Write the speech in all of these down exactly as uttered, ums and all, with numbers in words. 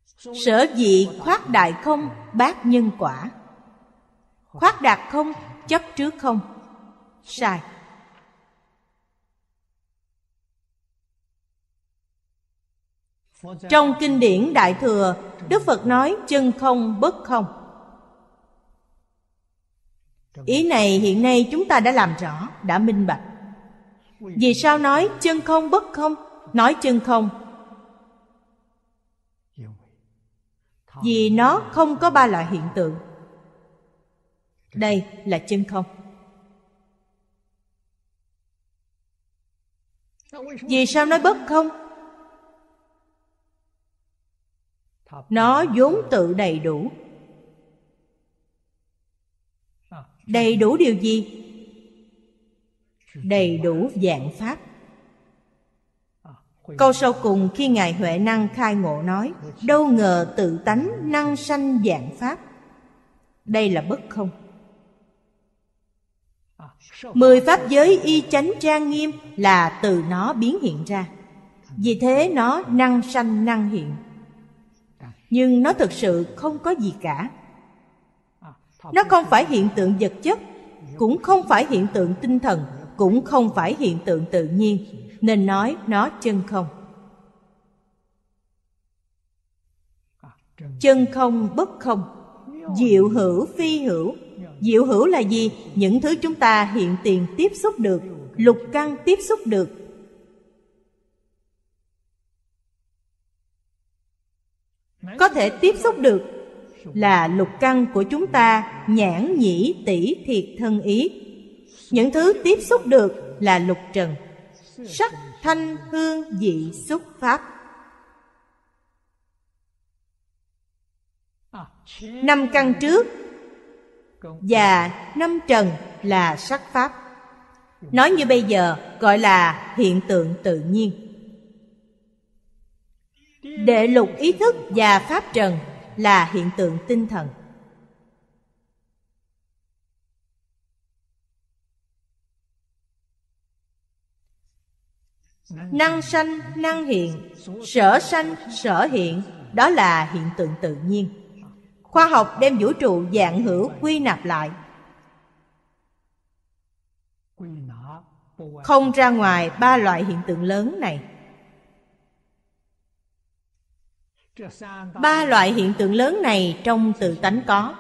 Sở dĩ khoác đại không, bác nhân quả. Khoác đạt không, chấp trước không. Sai. Trong kinh điển Đại Thừa, Đức Phật nói chân không bất không. Ý này hiện nay chúng ta đã làm rõ, đã minh bạch. Vì sao nói chân không bất không? Nói chân không vì nó không có ba loại hiện tượng. Đây là chân không. Vì sao nói bất không? Nó vốn tự đầy đủ. Đầy đủ điều gì? Đầy đủ vạn pháp. Câu sau cùng khi Ngài Huệ Năng khai ngộ nói: đâu ngờ tự tánh năng sanh vạn pháp. Đây là bất không. Mười pháp giới y chánh trang nghiêm là từ nó biến hiện ra. Vì thế nó năng sanh năng hiện. Nhưng nó thực sự không có gì cả. Nó không phải hiện tượng vật chất, cũng không phải hiện tượng tinh thần, cũng không phải hiện tượng tự nhiên, nên nói nó chân không. Chân không bất không. Diệu hữu phi hữu. Diệu hữu là gì? Những thứ chúng ta hiện tiền tiếp xúc được, lục căn tiếp xúc được. Có thể tiếp xúc được là lục căn của chúng ta, nhãn nhĩ tỷ thiệt thân ý. Những thứ tiếp xúc được là lục trần, sắc thanh hương vị xúc pháp. Năm căn trước và năm trần là sắc pháp. Nói như bây giờ gọi là hiện tượng tự nhiên. Đệ lục ý thức và pháp trần là hiện tượng tinh thần. Năng sanh năng hiện, sở sanh sở hiện, đó là hiện tượng tự nhiên. Khoa học đem vũ trụ vạn hữu quy nạp lại, không ra ngoài ba loại hiện tượng lớn này. Ba loại hiện tượng lớn này trong tự tánh có.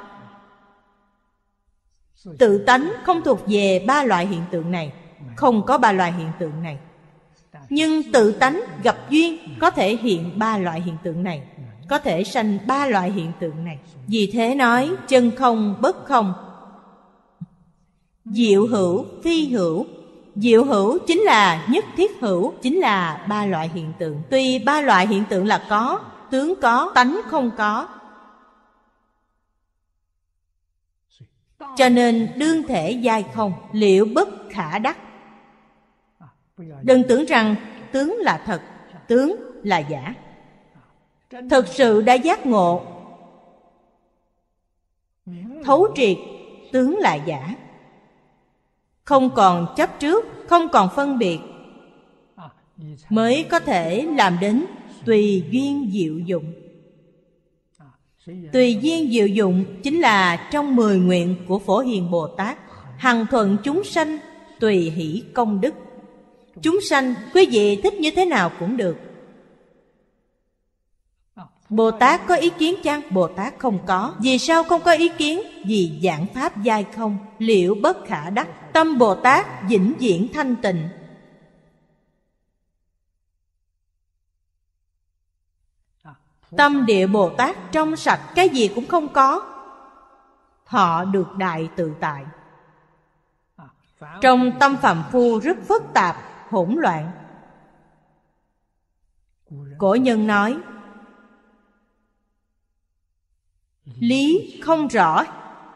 Tự tánh không thuộc về ba loại hiện tượng này, không có ba loại hiện tượng này. Nhưng tự tánh gặp duyên có thể hiện ba loại hiện tượng này, có thể sanh ba loại hiện tượng này. Vì thế nói chân không bất không. Diệu hữu phi hữu. Diệu hữu chính là nhất thiết hữu, chính là ba loại hiện tượng. Tuy ba loại hiện tượng là có, tướng có, tánh không có, cho nên đương thể giai không, liệu bất khả đắc. Đừng tưởng rằng tướng là thật, tướng là giả. Thực sự đã giác ngộ, thấu triệt tướng là giả, không còn chấp trước, không còn phân biệt, mới có thể làm đến tùy duyên diệu dụng. Tùy duyên diệu dụng chính là trong mười nguyện của Phổ Hiền Bồ Tát: hằng thuận chúng sanh, tùy hỷ công đức. Chúng sanh quý vị thích như thế nào cũng được. Bồ Tát có ý kiến chăng? Bồ Tát không có. Vì sao không có ý kiến? Vì vạn pháp giai không, liệu bất khả đắc. Tâm Bồ Tát vĩnh viễn thanh tịnh. Tâm địa Bồ Tát trong sạch, cái gì cũng không có. Họ được đại tự tại. Trong tâm phàm phu rất phức tạp, hỗn loạn. Cổ nhân nói lý không rõ,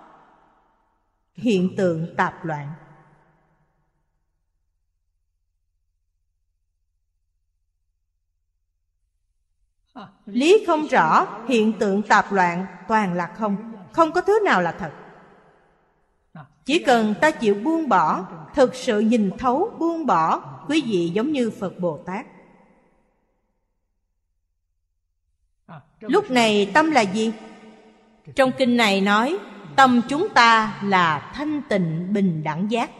hiện tượng tạp loạn. Lý không rõ, hiện tượng tạp loạn, toàn là không. Không có thứ nào là thật. Chỉ cần ta chịu buông bỏ, thực sự nhìn thấu buông bỏ, quý vị giống như Phật Bồ Tát. Lúc này tâm là gì? Trong kinh này nói tâm chúng ta là thanh tịnh bình đẳng giác.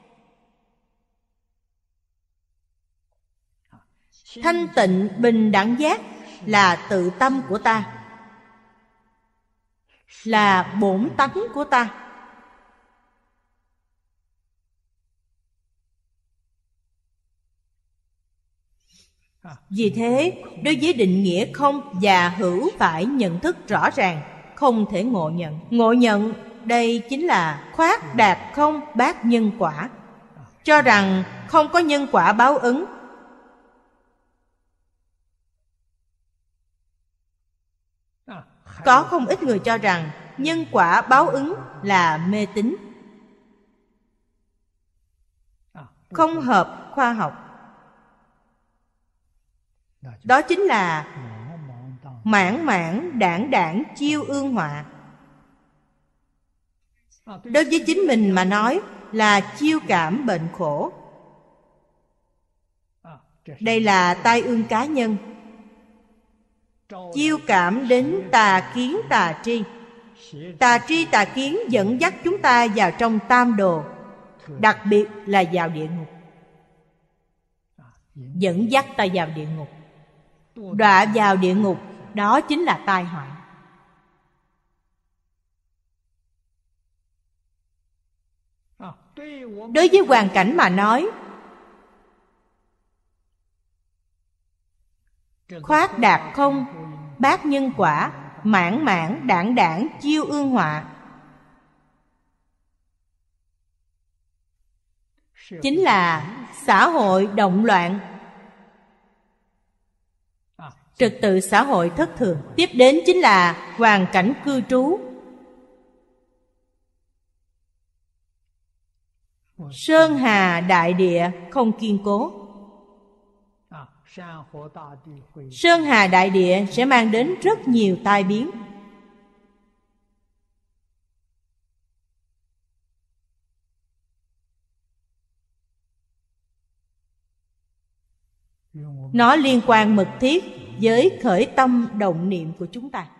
Thanh tịnh bình đẳng giác là tự tâm của ta, là bổn tánh của ta. Vì thế, đối với định nghĩa không và hữu phải nhận thức rõ ràng, không thể ngộ nhận. Ngộ nhận đây chính là khoác đạt không bác nhân quả, cho rằng không có nhân quả báo ứng. Có không ít người cho rằng nhân quả báo ứng là mê tín, không hợp khoa học. Đó chính là mãn mãn đảng đảng chiêu ương họa. Đối với chính mình mà nói là chiêu cảm bệnh khổ. Đây là tai ương cá nhân, chiêu cảm đến tà kiến tà tri. Tà tri tà kiến dẫn dắt chúng ta vào trong tam đồ, đặc biệt là vào địa ngục. Dẫn dắt ta vào địa ngục, đọa vào địa ngục, đó chính là tai họa. Đối với hoàn cảnh mà nói, khoác đạt không bác nhân quả, mãn mãn đảng đảng chiêu ương họa, chính là xã hội động loạn, trật tự xã hội thất thường. Tiếp đến chính là hoàn cảnh cư trú. Sơn hà đại địa không kiên cố. Sơn hà đại địa sẽ mang đến rất nhiều tai biến. Nó liên quan mật thiết với khởi tâm động niệm của chúng ta.